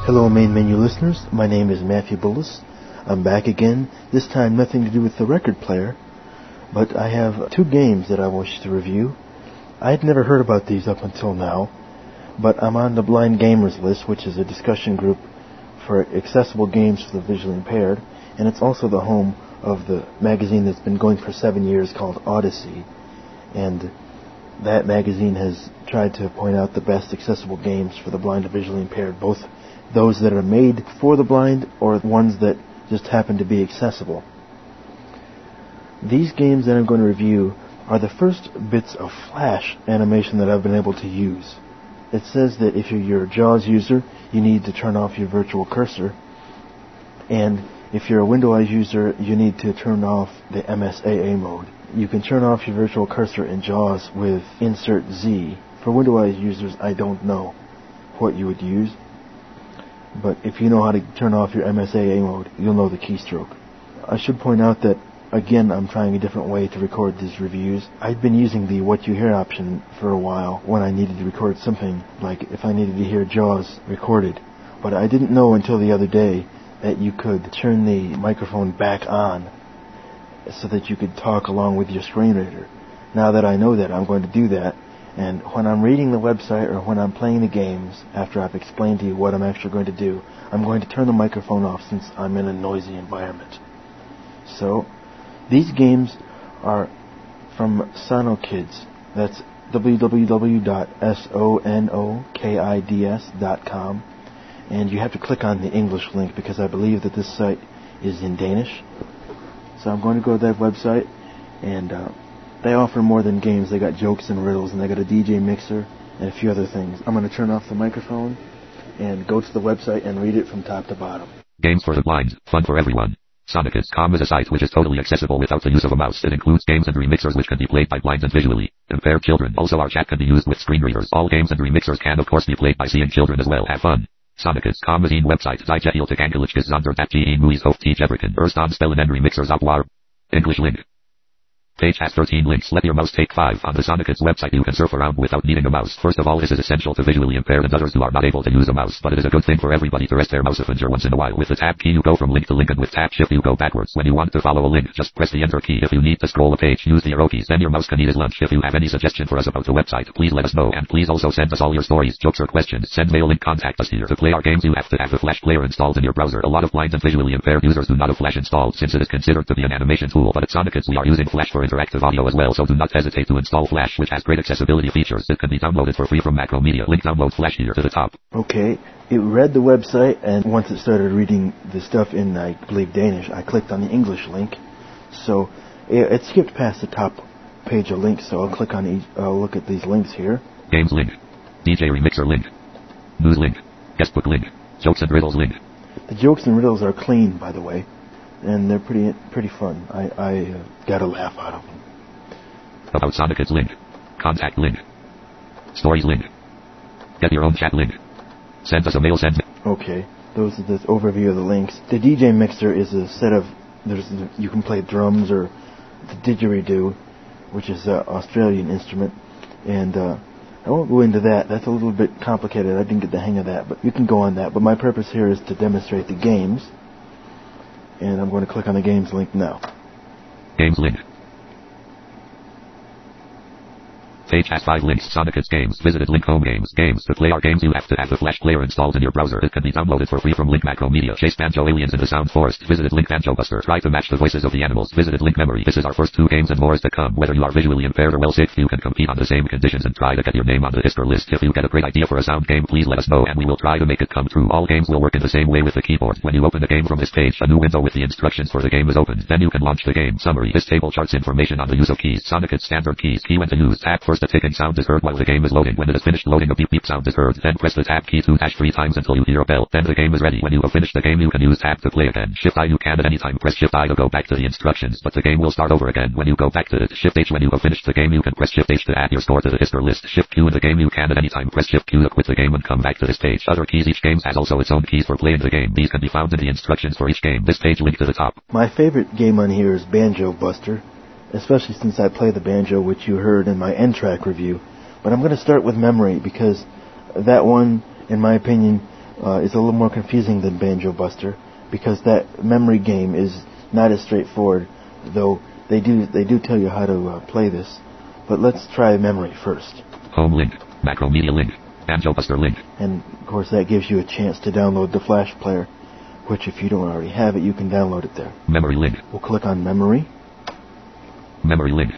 Hello Main Menu listeners, my name is Matthew Bullis. I'm back again, this time nothing to do with the record player, but I have two games that I wish to review. I had never heard about these up until now, but I'm on the Blind Gamers list, which is a discussion group for accessible games for the visually impaired, and it's also the home of the magazine that's been going for 7 years called Odyssey, and that magazine has tried to point out the best accessible games for the blind and visually impaired, both those that are made for the blind or ones that just happen to be accessible. These games that I'm going to review are the first bits of Flash animation that I've been able to use. It says that if you're a JAWS user, you need to turn off your virtual cursor, and if you're a Windows user, you need to turn off the MSAA mode. You can turn off your virtual cursor in JAWS with Insert Z. For Windows users, I don't know what you would use, but if you know how to turn off your MSAA mode, you'll know the keystroke. I should point out that, again, I'm trying a different way to record these reviews. I've been using the What You Hear option for a while when I needed to record something, like if I needed to hear JAWS recorded. But I didn't know until the other day that you could turn the microphone back on so that you could talk along with your screen reader. Now that I know that, I'm going to do that. And when I'm reading the website or when I'm playing the games, after I've explained to you what I'm actually going to do, I'm going to turn the microphone off since I'm in a noisy environment. So, these games are from SonoKids. That's www.sonokids.com. And you have to click on the English link because I believe that this site is in Danish. So I'm going to go to that website, and they offer more than games. They got jokes and riddles, and they got a DJ mixer and a few other things. I'm going to turn off the microphone and go to the website and read it from top to bottom. Games for the blind, fun for everyone. SonoKids.com is a site which is totally accessible without the use of a mouse. It includes games and remixers which can be played by blind and visually impaired children. Also, our chat can be used with screen readers. All games and remixers can of course be played by seeing children as well. Have fun. SonoKids.com is een website. Zijgeheel toegankelijk is zonder dat je een moeite hoeft te gebruiken. Er staan spellen en remixers op waar. English link. Page has 13 links. Let your mouse take 5. On the SonoKids website you can surf around without needing a mouse. First of all, this is essential to visually impaired and others who are not able to use a mouse, but it is a good thing for everybody to rest their mouse finger once in a while. With the tab key you go from link to link, and with tab shift you go backwards. When you want to follow a link, just press the enter key. If you need to scroll a page, use the arrow keys. Then your mouse can eat his lunch. If you have any suggestion for us about the website, please let us know, and please also send us all your stories, jokes or questions. Send mail and contact us here. To play our games you have to have the Flash player installed in your browser. A lot of blind and visually impaired users do not have Flash installed since it is considered to be an animation tool, but at SonoKids we are using Flash for interactive audio as well. So do not hesitate to install Flash, which has great accessibility features. It can be downloaded for free from Macromedia. Link download Flash here to the top. Okay, it read the website, and once it started reading the stuff in, I believe, Danish, I clicked on the English link. So it skipped past the top page of links, so I'll click on each, look at these links here. Games link. DJ remixer link. News link. Guestbook link. Jokes and riddles link. The jokes and riddles are clean, by the way, and they're pretty fun. I got a laugh out of them. About SonoKids link. Contact link. Stories link. Get your own chat link. Send us a mail. Send. Okay, those are the overview of the links. The DJ mixer is a set of, you can play drums or the didgeridoo, which is an Australian instrument, and I won't go into that. That's a little bit complicated. I didn't get the hang of that, but you can go on that. But my purpose here is to demonstrate the games, and I'm going to click on the games link now. Games link. Page has 5 links. SonoKids games. Visited link home games. Games. To play our games you have to have the Flash player installed in your browser. It can be downloaded for free from link Macromedia. Chase Banjo aliens in the sound forest. Visited link Banjo Buster. Try to match the voices of the animals. Visited link memory. This is our first 2 games and more is to come. Whether you are visually impaired or well sick, you can compete on the same conditions and try to get your name on the Hisker list. If you get a great idea for a sound game, please let us know and we will try to make it come true. All games will work in the same way with the keyboard. When you open the game from this page, a new window with the instructions for the game is opened. Then you can launch the game. Summary. This table charts information on the use of keys. SonoKids standard keys. Key when to use. Tab first. A ticking sound is heard while the game is loading. When it is finished loading, a beep beep sound is heard. Then press the tab key 2-3 times until you hear a bell. Then the game is ready. When you have finished the game, you can use tab to play again. Shift I you can at any time press Shift I to go back to the instructions, but the game will start over again when you go back to it. Shift H when you have finished the game, you can press Shift H to add your score to the Hisker list. Shift Q in the game, you can at any time press Shift Q to quit the game and come back to this page. Other keys. Each game has also its own keys for playing the game. These can be found in the instructions for each game. This page linked to the top. My favorite game on here is Banjo Buster, especially since I play the banjo, which you heard in my N-Track review. But I'm going to start with Memory because that one, in my opinion, is a little more confusing than Banjo Buster, because that memory game is not as straightforward, though they do tell you how to play this. But let's try memory first. Home link, Macromedia link, Banjo Buster link. And of course that gives you a chance to download the Flash player, which if you don't already have it, you can download it there. Memory link. We'll click on memory. Memory link.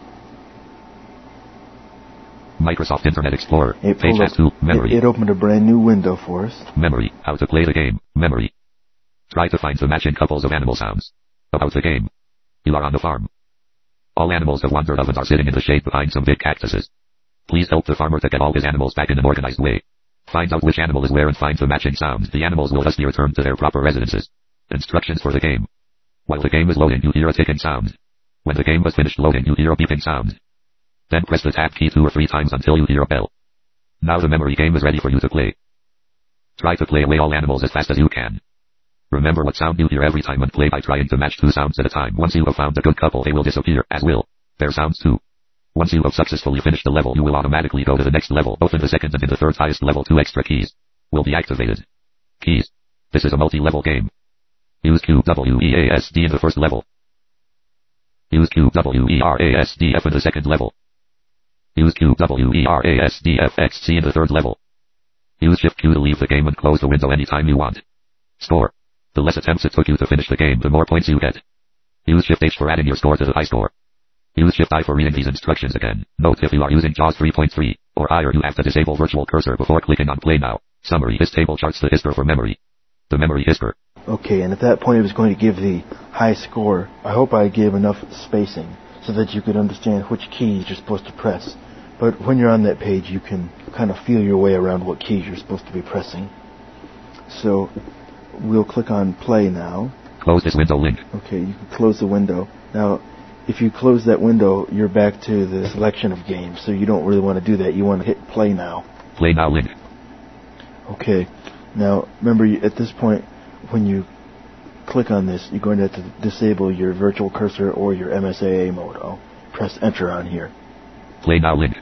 Microsoft Internet Explorer. Page has 2. Memory. It opened a brand new window for us. Memory. How to play the game. Memory. Try to find the matching couples of animal sounds. About the game. You are on the farm. All animals have wandered off and are sitting in the shade behind some big cactuses. Please help the farmer to get all his animals back in an organized way. Find out which animal is where and find the matching sounds. The animals will thus be returned to their proper residences. Instructions for the game. While the game is loading, you hear a ticking sound. When the game has finished loading, you hear a beeping sound. Then press the tab key 2 or 3 times until you hear a bell. Now the memory game is ready for you to play. Try to play away all animals as fast as you can. Remember what sound you hear every time and play by trying to match 2 sounds at a time. Once you have found a good couple, they will disappear, as will their sounds too. Once you have successfully finished the level, you will automatically go to the next level. Both in the second and in the third highest level, 2 extra keys will be activated. Keys. This is a multi-level game. Use QWEASD in the first level. Use QWERASDF in the second level. Use QWERASDFXC in the third level. Use Shift Q to leave the game and close the window anytime you want. Score. The less attempts it took you to finish the game, the more points you get. Use Shift H for adding your score to the high score. Use Shift I for reading these instructions again. Note if you are using JAWS 3.3 or higher, you have to disable virtual cursor before clicking on play now. Summary. This table charts the history for memory. The memory history. Okay, and at that point it was going to give the high score. I hope I gave enough spacing so that you could understand which keys you're supposed to press. But when you're on that page, you can kind of feel your way around what keys you're supposed to be pressing. So we'll click on play now. Close this window link. Okay, you can close the window. Now, if you close that window, you're back to the selection of games, so you don't really want to do that. You want to hit play now. Play now link. Okay. Now, remember, at this point, when you click on this, you're going to have to disable your virtual cursor or your MSAA mode. I'll press enter on here. Play now link.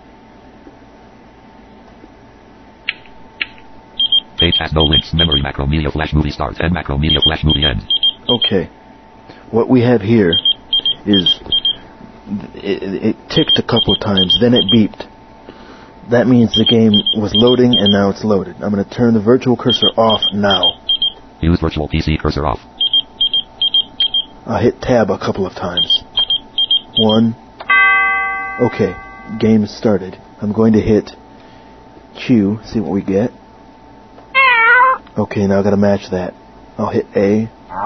Page has no links. Memory Macromedia Flash Movie start and Macromedia Flash Movie end. Okay. What we have here is it ticked a couple of times, then it beeped. That means the game was loading and now it's loaded. I'm going to turn the virtual cursor off now. Use virtual PC cursor off. I'll hit tab a couple of times. 1. Okay, game started. I'm going to hit Q, see what we get. Okay, now I've got to match that. I'll hit A.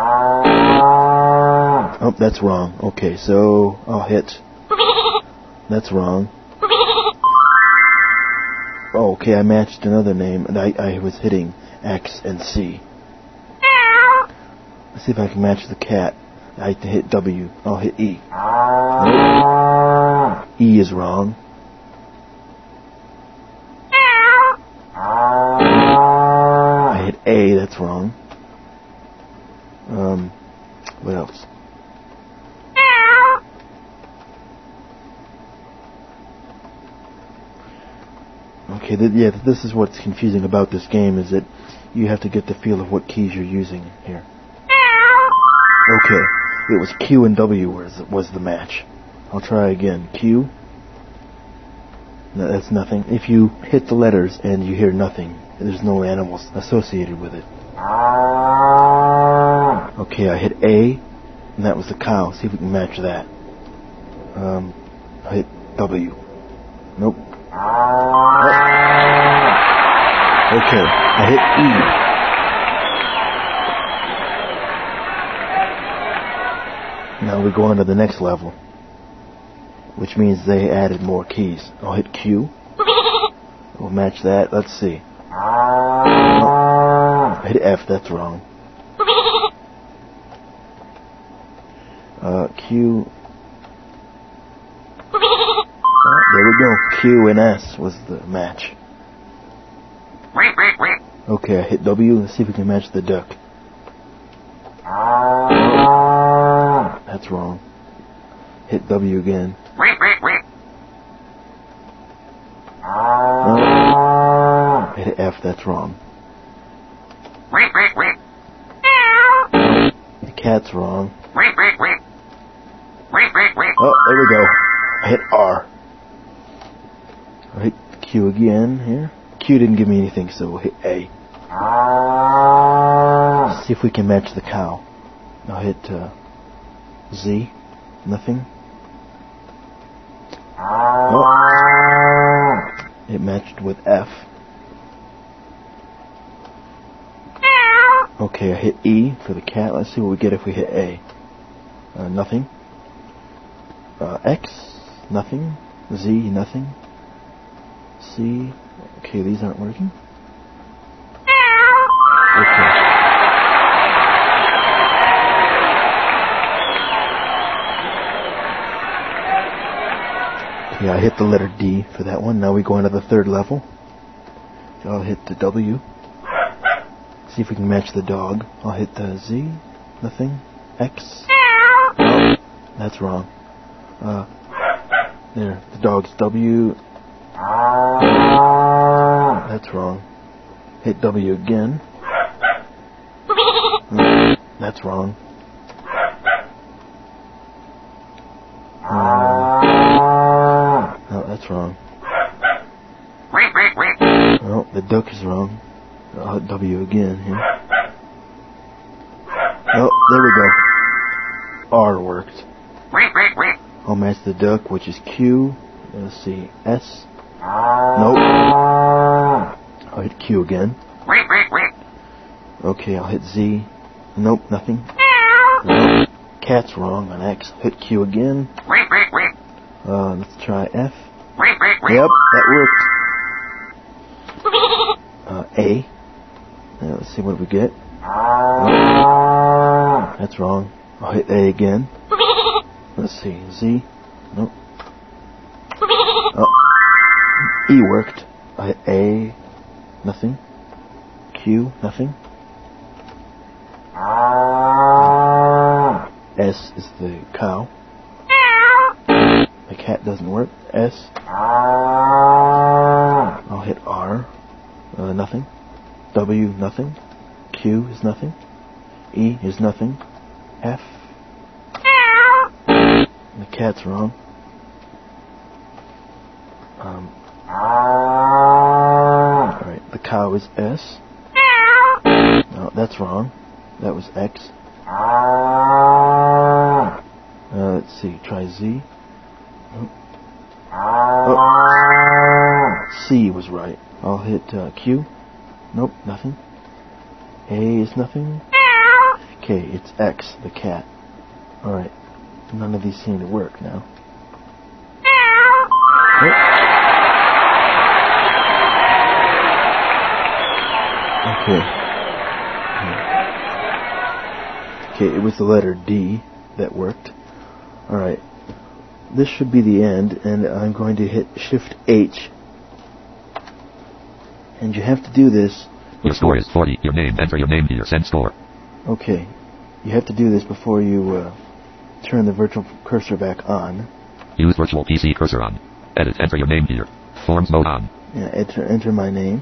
Oh, that's wrong. Okay, so I'll hit... That's wrong. Oh, okay, I matched another name, and I was hitting X and C. Let's see if I can match the cat. I hit W. I'll hit E. Nope. E is wrong. I hit A, that's wrong. What else? Okay, this is what's confusing about this game, is that you have to get the feel of what keys you're using here. Okay, it was Q and W was the match. I'll try again. Q. No, that's nothing. If you hit the letters and you hear nothing, there's no animals associated with it. Okay, I hit A, and that was the cow. See if we can match that. I hit W. Nope. Okay, I hit E. Now we go on to the next level, which means they added more keys. I'll hit Q. We'll match that. Let's see. I hit F. That's wrong. Q. There we go. Q and S was the match. Okay, I hit W. Let's see if we can match the duck. That's wrong. Hit W again. I hit F. That's wrong. The cat's wrong. Oh, there we go. I hit R. I'll hit Q again here. Q didn't give me anything, so we'll hit A. Let's see if we can match the cow. I'll hit Z. Nothing. Oh. It matched with F. Okay, I hit E for the cat. Let's see what we get if we hit A. Nothing. X. Nothing. Z. Nothing. C. Okay, these aren't working. Okay. Okay, I hit the letter D for that one. Now we go into the third level. So I'll hit the W. See if we can match the dog. I'll hit the Z. Nothing. X. Oh, that's wrong. There. The dog's W. That's wrong. Hit W again. That's wrong. No, that's wrong. Oh, the duck is wrong. I'll hit W again here. Oh, there we go. R worked. I'll match the duck, which is Q. Let's see. S. Nope. I'll hit Q again. Okay, I'll hit Z. Nope, nothing. Nope. Cat's wrong on X. Hit Q again. Let's try F. Yep, that worked. A. Let's see what we get. Nope. That's wrong. I'll hit A again. Let's see. Z. Nope. Oh. E worked. I hit A. Nothing. Q. Nothing. S is the cow. The cat doesn't work. S. I'll hit R. Nothing. W. Nothing. Q is nothing. E is nothing. F. The cat's wrong. Alright, the cow is S. No, that's wrong. That was X. Let's see, try Z. Oh. C was right. I'll hit Q. Nope, nothing. A is nothing. Okay, it's X, the cat. Alright, none of these seem to work now. Oh. Okay, it was the letter D that worked. Alright, this should be the end, and I'm going to hit Shift H. And you have to do this. Your score is 40. Your name. Enter your name here. Send score. Okay, you have to do this before you turn the virtual cursor back on. Use virtual PC cursor on. Edit. Enter your name here. Forms mode on. Yeah, enter my name.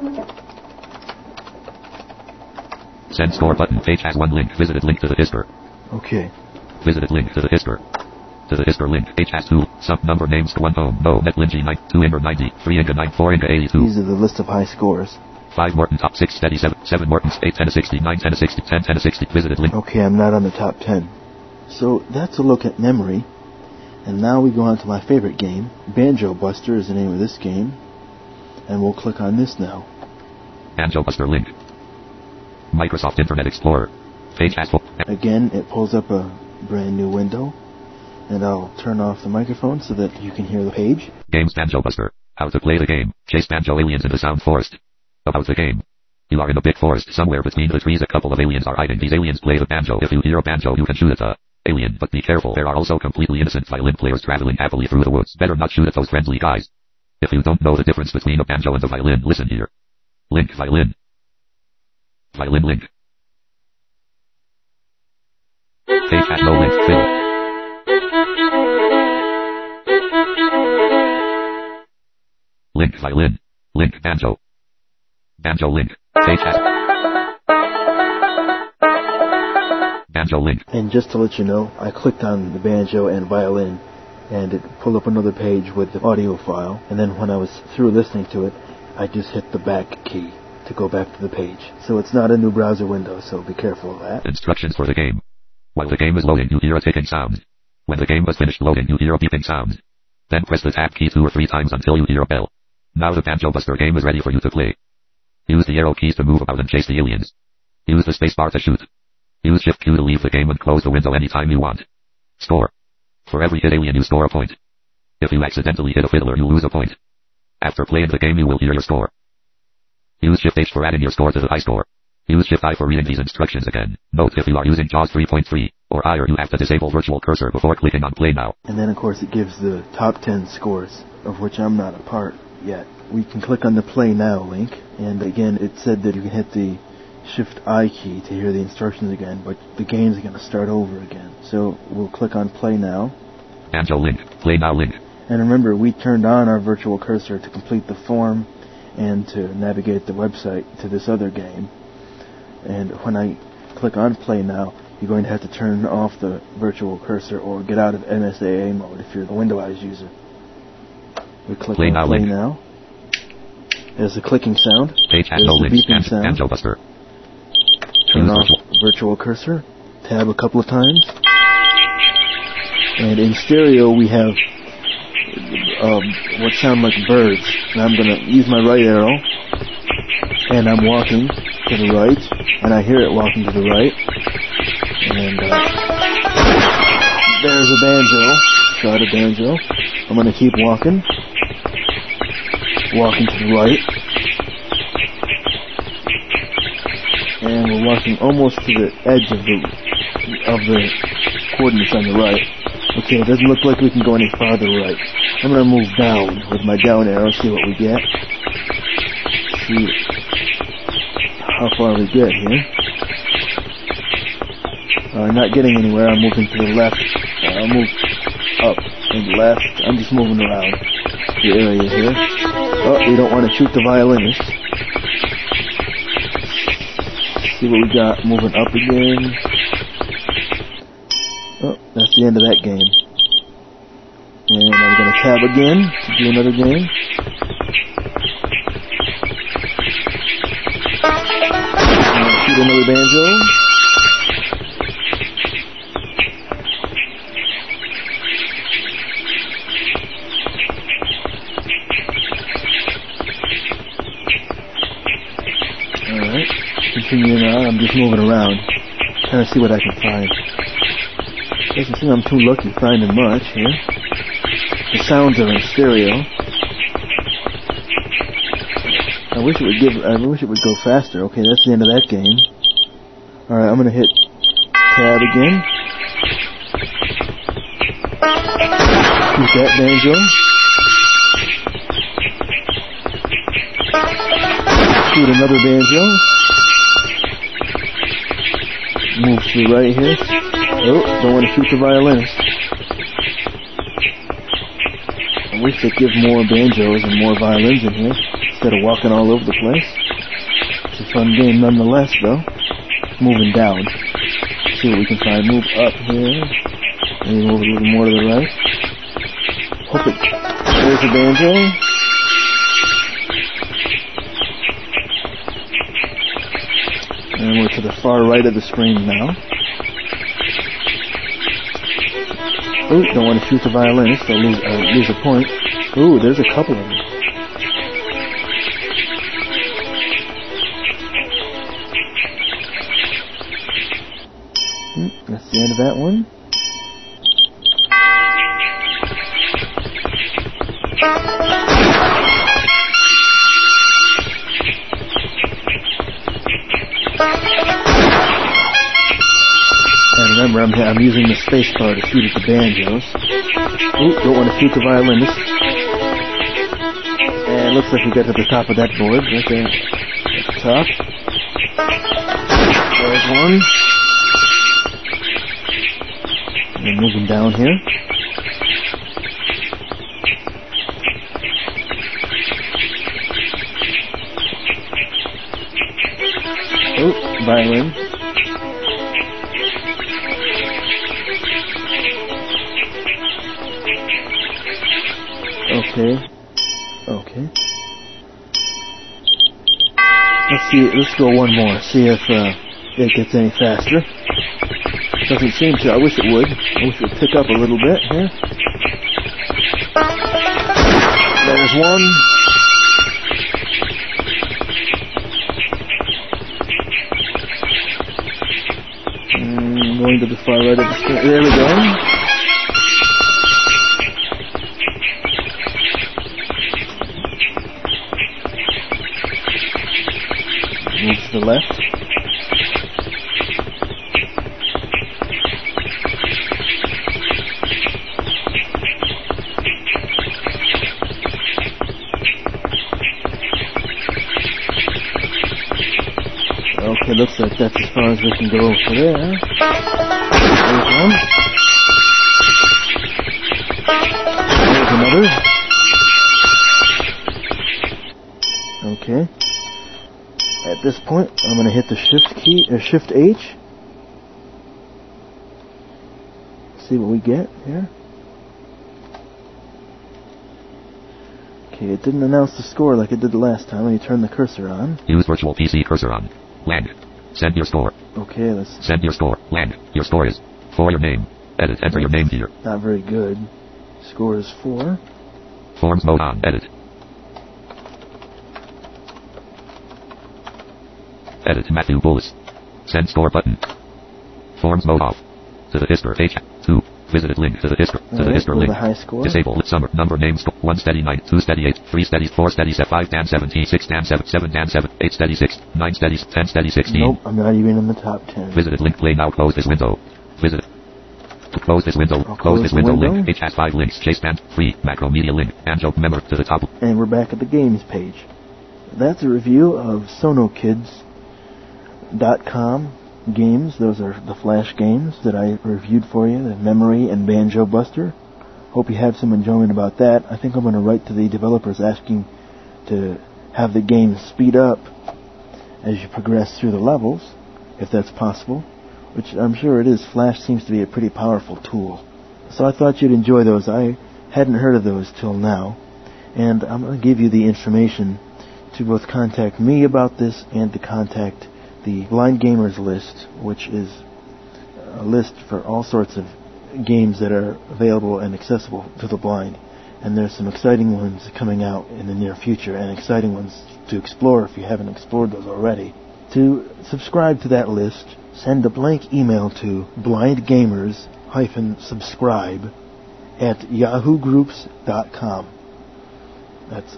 Send score button. Page has one link. Visited link to the Hisker. Okay. Visited link to the Hisker. To the Hisker link. Page has 2. Sub number names 1 home. No. Net Linji 9. 2 Inver 90. 3 Inga 9. 4 Inga 82. These are the list of high scores. 5 Morton top 6 steady 7. 7 Morton's 8 10 to 60. 9 10 to 60. 10 10 to 60. Visited link. Okay, I'm not on the top 10. So that's a look at memory. And now we go on to my favorite game. Banjo Buster is the name of this game. And we'll click on this now. Banjo Buster link. Microsoft Internet Explorer. Page has full. Again, it pulls up a brand new window. And I'll turn off the microphone so that you can hear the page. Games Banjo Buster. How to play the game. Chase banjo aliens in the sound forest. About the game. You are in a big forest somewhere between the trees. A couple of aliens are hiding. These aliens play the banjo. If you hear a banjo, you can shoot at the alien. But be careful. There are also completely innocent violin players traveling happily through the woods. Better not shoot at those friendly guys. If you don't know the difference between a banjo and a violin, listen here. Link violin. Violin link. Page has no link. Fill. Link violin. Link banjo. Banjo link. Page has. banjo link. And just to let you know, I clicked on the banjo and violin, and it pulled up another page with the audio file, and then when I was through listening to it, I just hit the back key to go back to the page. So it's not a new browser window, so be careful of that. Instructions for the game. While the game is loading, you hear a ticking sound. When the game has finished loading, you hear a beeping sound. Then press the tab key 2 or 3 times until you hear a bell. Now the Banjo Buster game is ready for you to play. Use the arrow keys to move about and chase the aliens. Use the space bar to shoot. Use Shift Q to leave the game and close the window anytime you want. Score. For every hit alien you score a point. If you accidentally hit a fiddler you lose a point. After playing the game you will hear your score. Use Shift H for adding your score to the high score. Use Shift I for reading these instructions again. Note if you are using JAWS 3.3 or higher you have to disable virtual cursor before clicking on play now. And then of course it gives the top 10 scores, of which I'm not a part yet. We can click on the play now link, and again it said that you can hit the Shift I key to hear the instructions again, but the game's going to start over again. So we'll click on play now. Banjo link, play now link. And remember, we turned on our virtual cursor to complete the form and to navigate the website to this other game. And when I click on play now, you're going to have to turn off the virtual cursor or get out of MSAA mode if you're the Windows user. We click play on now play link. now. There's the clicking sound. Page has There's no the links. beeping sound. Banjo Buster. Turn Use off virtual cursor. Tab a couple of times. And in stereo we have what sound like birds. And I'm going to use my right arrow. And I'm walking to the right. And I hear it walking to the right. And there's a banjo. Shot a banjo. I'm going to keep walking. Walking to the right. And we're walking almost to the edge of the coordinates on the right. Okay, it doesn't look like we can go any farther right. I'm going to move down with my down arrow, see what we get. See how far we get here. Not getting anywhere. I'm moving to the left. I'll move up and left. I'm just moving around the area here. Oh, we don't want to shoot the violinist. See what we got. Moving up again. Oh, that's the end of that game. And I'm going to tab again to do another game. And shoot another banjo. Alright, continuing on, I'm just moving around, trying to see what I can find. Doesn't seem I'm too lucky finding much here. The sounds are in stereo. I wish it would go faster. Okay, that's the end of that game. Alright, I'm gonna hit tab again. Shoot that banjo. Shoot another banjo. Move to the right here. Oh, don't want to shoot the violinist. I wish they'd give more banjos and more violins in here instead of walking all over the place. It's a fun game nonetheless, though. Moving down. See what we can find. Move up here. Maybe move a little more to the right. Hope it. There's a banjo. And we're to the far right of the screen now. Ooh, don't want to shoot the violinist. I'll lose a point. Ooh, there's a couple of them. That's the end of that one. And remember, I'm using the space bar to shoot at the banjos. Ooh, don't want to shoot the violinist. And it looks like we got to the top of that board, right there at the top. There's one. And moving down here. Oh, violin. Okay. Let's go one more. See if it gets any faster. Doesn't seem to. I wish it would. I wish it would pick up a little bit here. There's one. Going to the far right of the screen. There we go. Move to the left. Okay, looks like that's as far as we can go for there. There's one. There's another. Okay. At this point, I'm going to hit the Shift key, or Shift H. See what we get here. Okay, it didn't announce the score like it did the last time when you turned the cursor on. Use virtual PC cursor on. Land. Send your score. Okay, let's... Send your score. Land. Your score is. For your name. Edit. Enter your name here. Not very good. Score is 4. Forms mode on. Edit. Edit Matthew Bullis. Send score button. Forms mode off. To the Hisker page. 2. Visited link to the Hisker. To the Hisker link. High score. Disable summer. Number name score. 1 steady 9. 2 steady 8. 3 steady 4 steady 7. 5 dan 17. 6 dan 7. 7 dan 7. 8 steady 6. 9 steady 10 steady 16. Nope, I'm not even in the top 10. Visited link. Play now. Close this window. Visit. Close this window. Close this window. Link. H has 5 links. Chase band. Free. Macro media link. Anjo member to the top. And we're back at the games page. That's a review of SonoKids.com games. Those are the Flash games that I reviewed for you, the Memory and Banjo Buster. Hope you have some enjoyment about that. I think I'm going to write to the developers asking to have the game speed up as you progress through the levels, if that's possible, which I'm sure it is. Flash seems to be a pretty powerful tool. So I thought you'd enjoy those. I hadn't heard of those till now, and I'm going to give you the information to both contact me about this and to contact the Blind Gamers list, which is a list for all sorts of games that are available and accessible to the blind. And there's some exciting ones coming out in the near future, and exciting ones to explore if you haven't explored those already. To subscribe to that list, send a blank email to blindgamers-subscribe@yahoogroups.com. That's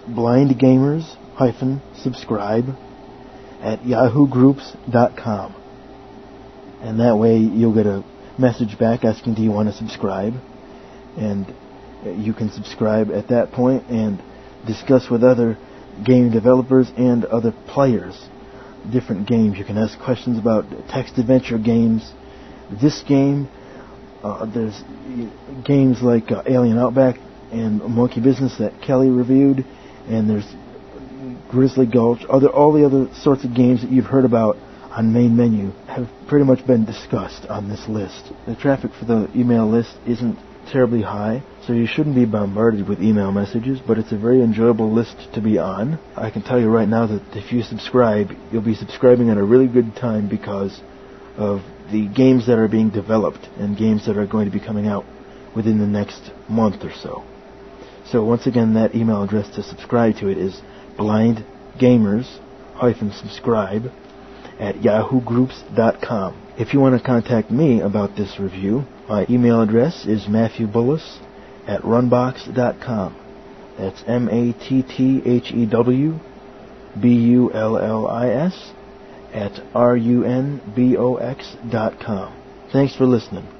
blindgamers-subscribe@yahoogroups.com. And that way you'll get a message back asking, do you want to subscribe? And you can subscribe at that point and discuss with other game developers and other players different games. You can ask questions about text adventure games. This game, there's games like Alien Outback and Monkey Business that Kelly reviewed, and there's Grizzly Gulch, all the other sorts of games that you've heard about on Main Menu have pretty much been discussed on this list. The traffic for the email list isn't terribly high, so you shouldn't be bombarded with email messages, but it's a very enjoyable list to be on. I can tell you right now that if you subscribe, you'll be subscribing at a really good time because of the games that are being developed and games that are going to be coming out within the next month or so. So once again, that email address to subscribe to it is blindgamers-subscribe@yahoogroups.com. If you want to contact me about this review, my email address is matthewbullis@runbox.com. That's MATTHEWBULLIS @RUNBOX.com. Thanks for listening.